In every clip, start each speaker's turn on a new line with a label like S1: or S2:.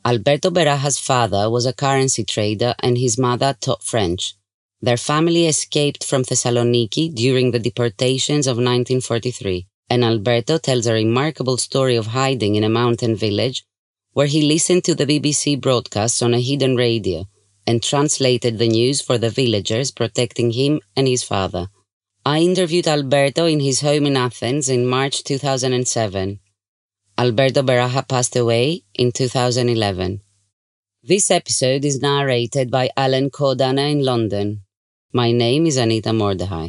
S1: Alberto Beraha's father was a currency trader and his mother taught French. Their family escaped from Thessaloniki during the deportations of 1943, and Alberto tells a remarkable story of hiding in a mountain village where he listened to the BBC broadcasts on a hidden radio and translated the news for the villagers protecting him and his father. I interviewed Alberto in his home in Athens in March 2007. Alberto Beraha passed away in 2011. This episode is narrated by Alan Kodana in London. My name is Anita Mordehai.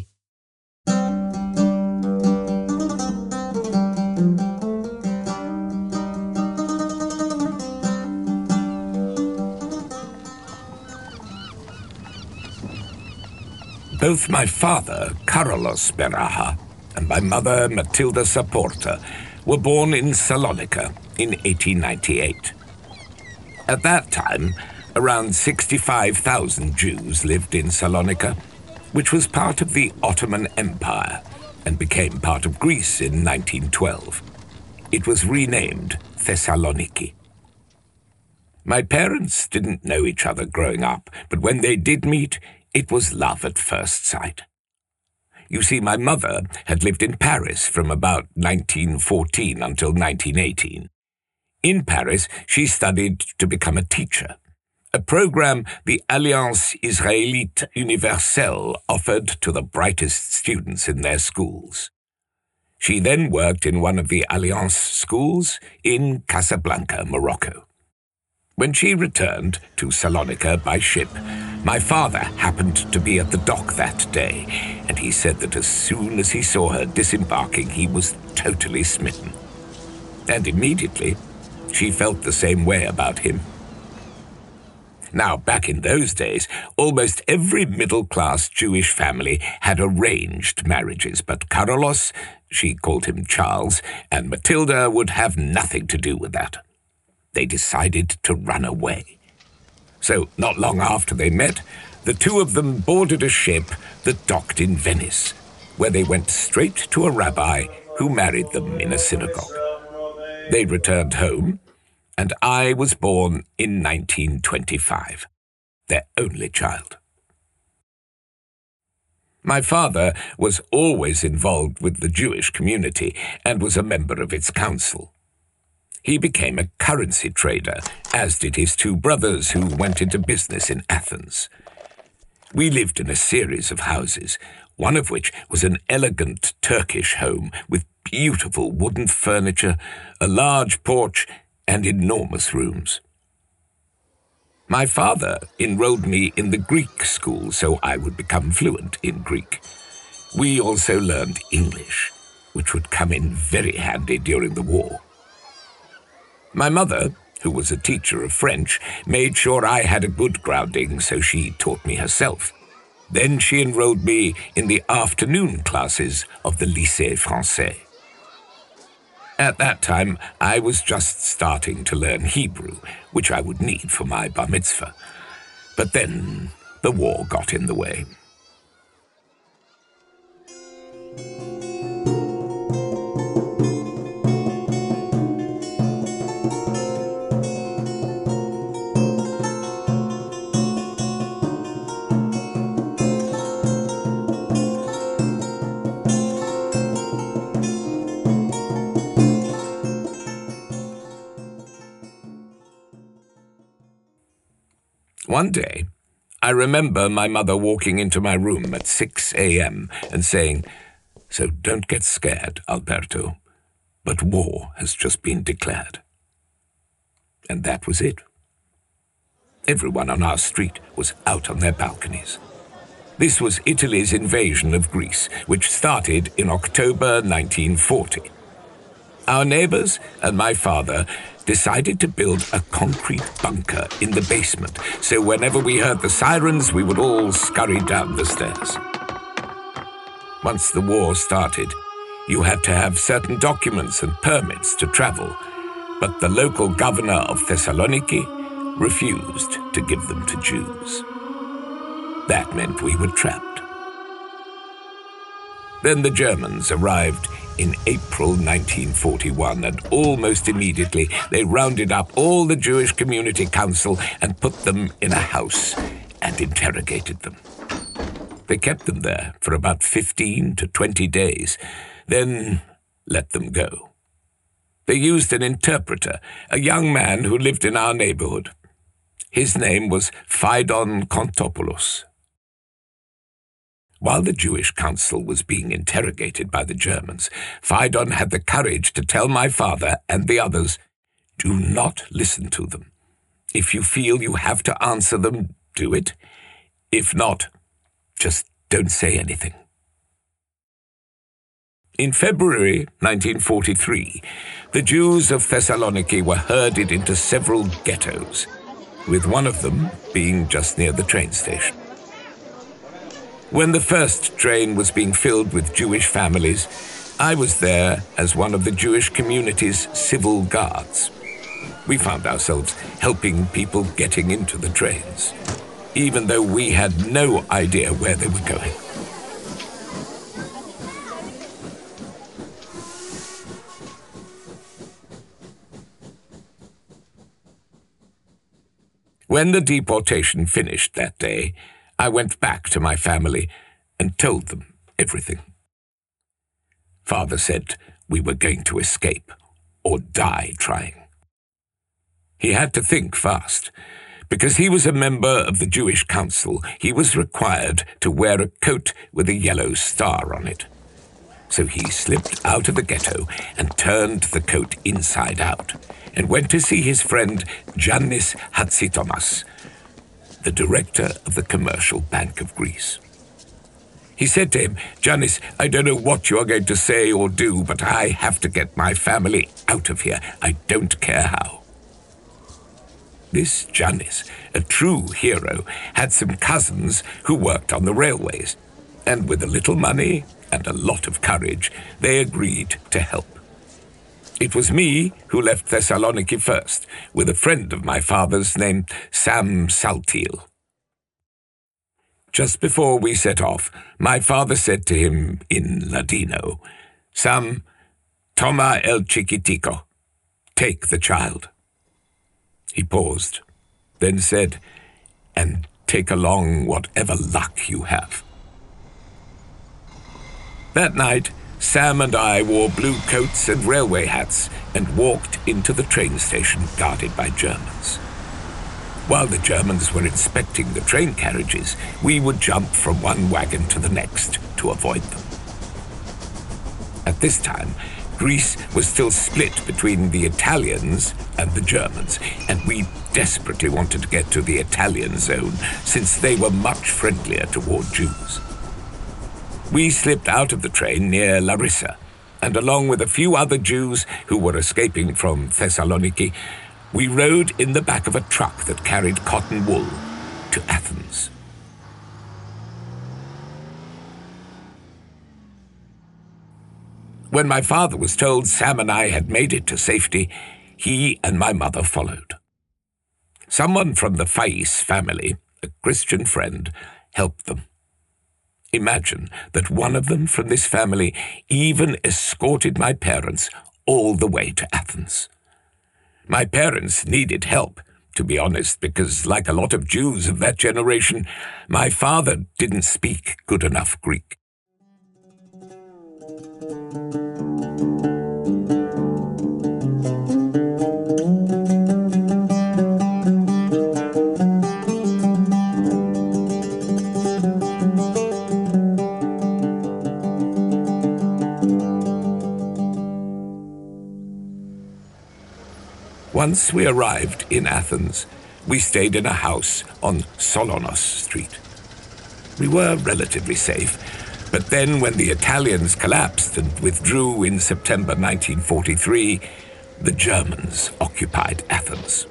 S2: Both my father, Karolos Beraha, and my mother, Matilda Saporta, were born in Salonika in 1898. At that time, around 65,000 Jews lived in Salonika, which was part of the Ottoman Empire and became part of Greece in 1912. It was renamed Thessaloniki. My parents didn't know each other growing up, but when they did meet, it was love at first sight. You see, my mother had lived in Paris from about 1914 until 1918. In Paris, she studied to become a teacher, a program the Alliance Israélite Universelle offered to the brightest students in their schools. She then worked in one of the Alliance schools in Casablanca, Morocco. When she returned to Salonika by ship, my father happened to be at the dock that day, and he said that as soon as he saw her disembarking, he was totally smitten. And immediately, she felt the same way about him. Now, back in those days, almost every middle-class Jewish family had arranged marriages, but Karolos, she called him Charles, and Matilda would have nothing to do with that. They decided to run away. So, not long after they met, the two of them boarded a ship that docked in Venice, where they went straight to a rabbi who married them in a synagogue. They returned home, and I was born in 1925, their only child. My father was always involved with the Jewish community and was a member of its council. He became a currency trader, as did his two brothers who went into business in Athens. We lived in a series of houses, one of which was an elegant Turkish home with beautiful wooden furniture, a large porch, and enormous rooms. My father enrolled me in the Greek school so I would become fluent in Greek. We also learned English, which would come in very handy during the war. My mother, who was a teacher of French, made sure I had a good grounding, so she taught me herself. Then she enrolled me in the afternoon classes of the Lycée Français. At that time, I was just starting to learn Hebrew, which I would need for my bar mitzvah. But then the war got in the way. One day, I remember my mother walking into my room at 6 a.m. and saying, "So don't get scared, Alberto, but war has just been declared." And that was it. Everyone on our street was out on their balconies. This was Italy's invasion of Greece, which started in October 1940. Our neighbors and my father decided to build a concrete bunker in the basement, so whenever we heard the sirens, we would all scurry down the stairs. Once the war started, you had to have certain documents and permits to travel, but the local governor of Thessaloniki refused to give them to Jews. That meant we were trapped. Then the Germans arrived in April 1941, and almost immediately they rounded up all the Jewish Community Council and put them in a house and interrogated them. They kept them there for about 15 to 20 days, then let them go. They used an interpreter, a young man who lived in our neighborhood. His name was Phaidon Kontopoulos. While the Jewish Council was being interrogated by the Germans, Phaidon had the courage to tell my father and the others, "Do not listen to them. If you feel you have to answer them, do it. If not, just don't say anything." In February 1943, the Jews of Thessaloniki were herded into several ghettos, with one of them being just near the train station. When the first train was being filled with Jewish families, I was there as one of the Jewish community's civil guards. We found ourselves helping people getting into the trains, even though we had no idea where they were going. When the deportation finished that day, I went back to my family and told them everything. Father said we were going to escape or die trying. He had to think fast. Because he was a member of the Jewish Council, he was required to wear a coat with a yellow star on it. So he slipped out of the ghetto and turned the coat inside out and went to see his friend Giannis Hatzitomas, the director of the Commercial Bank of Greece. He said to him, "Giannis, I don't know what you are going to say or do, but I have to get my family out of here. I don't care how." This Giannis, a true hero, had some cousins who worked on the railways, and with a little money and a lot of courage, they agreed to help. It was me who left Thessaloniki first, with a friend of my father's named Sam Saltil. Just before we set off, my father said to him in Ladino, "Sam, toma el chiquitico, take the child." He paused, then said, "And take along whatever luck you have." That night, Sam and I wore blue coats and railway hats and walked into the train station guarded by Germans. While the Germans were inspecting the train carriages, we would jump from one wagon to the next to avoid them. At this time, Greece was still split between the Italians and the Germans, and we desperately wanted to get to the Italian zone since they were much friendlier toward Jews. We slipped out of the train near Larissa, and along with a few other Jews who were escaping from Thessaloniki, we rode in the back of a truck that carried cotton wool to Athens. When my father was told Sam and I had made it to safety, he and my mother followed. Someone from the Fais family, a Christian friend, helped them. Imagine that one of them from this family even escorted my parents all the way to Athens. My parents needed help, to be honest, because like a lot of Jews of that generation, my father didn't speak good enough Greek. Once we arrived in Athens, we stayed in a house on Solonos Street. We were relatively safe, but then when the Italians collapsed and withdrew in September 1943, the Germans occupied Athens.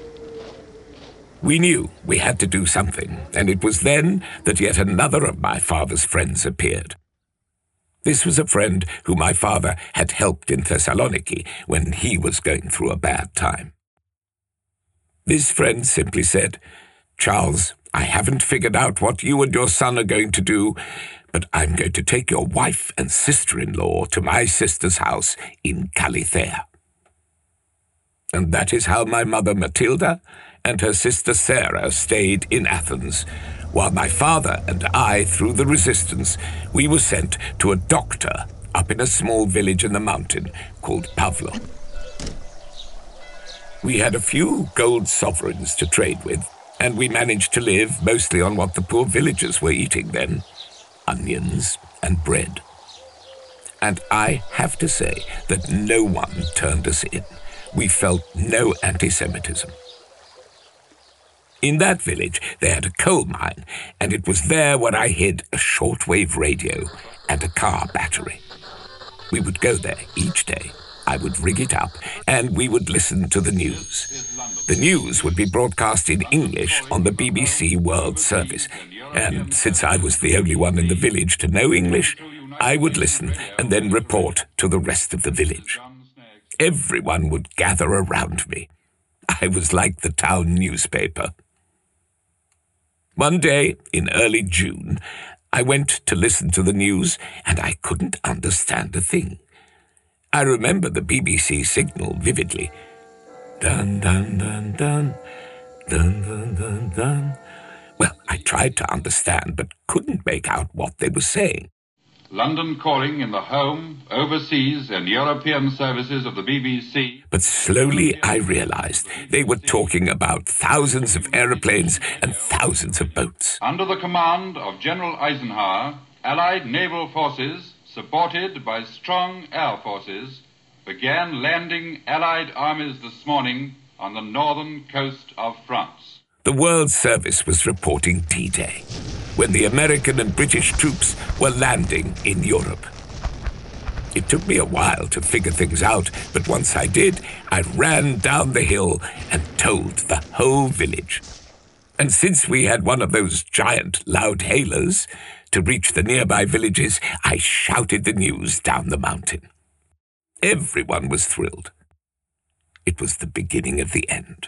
S2: We knew we had to do something, and it was then that yet another of my father's friends appeared. This was a friend who my father had helped in Thessaloniki when he was going through a bad time. This friend simply said, "Charles, I haven't figured out what you and your son are going to do, but I'm going to take your wife and sister-in-law to my sister's house in Calithea." And that is how my mother Matilda and her sister Sarah stayed in Athens, while my father and I, through the resistance, we were sent to a doctor up in a small village in the mountain called Pavlon. We had a few gold sovereigns to trade with, and we managed to live mostly on what the poor villagers were eating then: onions and bread. And I have to say that no one turned us in. We felt no anti-Semitism. In that village, they had a coal mine, and it was there where I hid a shortwave radio and a car battery. We would go there each day. I would rig it up, and we would listen to the news. The news would be broadcast in English on the BBC World Service, and since I was the only one in the village to know English, I would listen and then report to the rest of the village. Everyone would gather around me. I was like the town newspaper. One day, in early June, I went to listen to the news, and I couldn't understand a thing. I remember the BBC signal vividly. Dun, dun, dun, dun, dun, dun, dun, dun. Well, I tried to understand, but couldn't make out what they were saying.
S3: London calling in the home, overseas and European services of the BBC.
S2: But slowly I realized they were talking about thousands of aeroplanes and thousands of boats.
S3: Under the command of General Eisenhower, Allied naval forces, supported by strong air forces, began landing Allied armies this morning on the northern coast of France.
S2: The World Service was reporting D-Day, when the American and British troops were landing in Europe. It took me a while to figure things out, but once I did, I ran down the hill and told the whole village. And since we had one of those giant loud-hailers, to reach the nearby villages, I shouted the news down the mountain. Everyone was thrilled. It was the beginning of the end.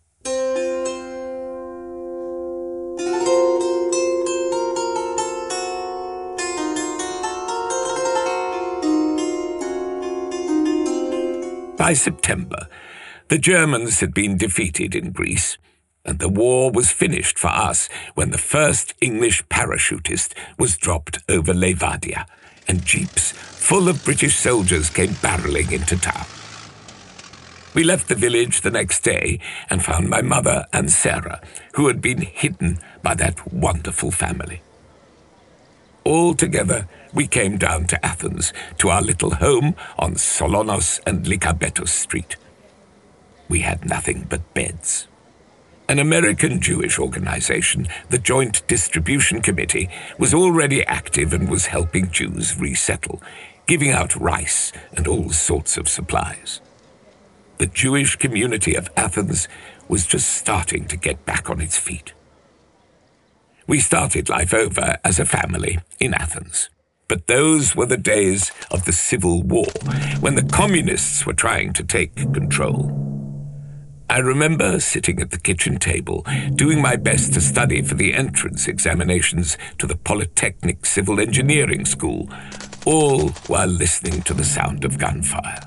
S2: By September, the Germans had been defeated in Greece, and the war was finished for us when the first English parachutist was dropped over Levadia, and jeeps full of British soldiers came barreling into town. We left the village the next day and found my mother and Sarah, who had been hidden by that wonderful family. All together, we came down to Athens, to our little home on Solonos and Lykabetos Street. We had nothing but beds. An American Jewish organization, the Joint Distribution Committee, was already active and was helping Jews resettle, giving out rice and all sorts of supplies. The Jewish community of Athens was just starting to get back on its feet. We started life over as a family in Athens. But those were the days of the Civil War, when the communists were trying to take control. I remember sitting at the kitchen table, doing my best to study for the entrance examinations to the Polytechnic Civil Engineering School, all while listening to the sound of gunfire.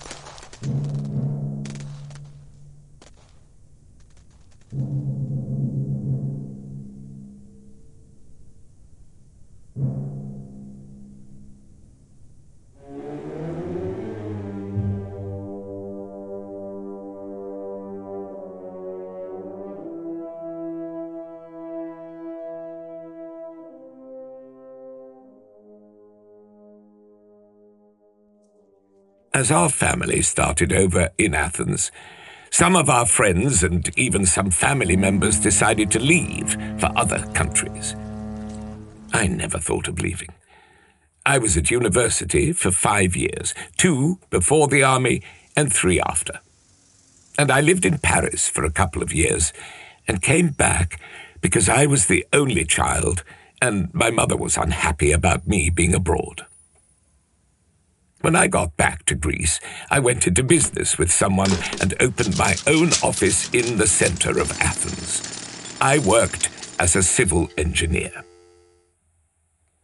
S2: As our family started over in Athens, some of our friends and even some family members decided to leave for other countries. I never thought of leaving. I was at university for 5 years, 2 before the army and 3 after. And I lived in Paris for a couple of years and came back because I was the only child and my mother was unhappy about me being abroad. When I got back to Greece, I went into business with someone and opened my own office in the center of Athens. I worked as a civil engineer.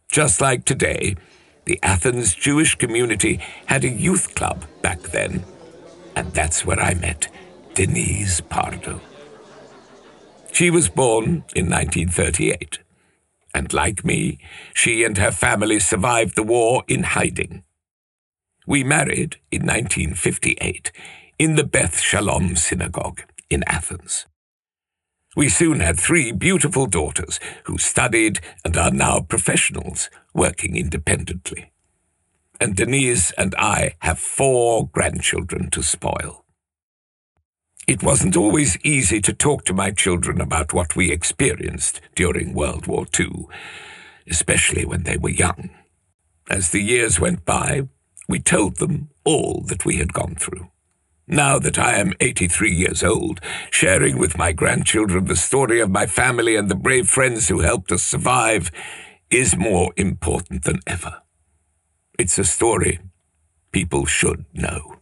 S2: Just like today, the Athens Jewish community had a youth club back then, and that's where I met Denise Pardo. She was born in 1938, and like me, she and her family survived the war in hiding. We married in 1958 in the Beth Shalom Synagogue in Athens. We soon had 3 beautiful daughters who studied and are now professionals working independently. And Denise and I have 4 grandchildren to spoil. It wasn't always easy to talk to my children about what we experienced during World War II, especially when they were young. As the years went by, we told them all that we had gone through. Now that I am 83 years old, sharing with my grandchildren the story of my family and the brave friends who helped us survive is more important than ever. It's a story people should know.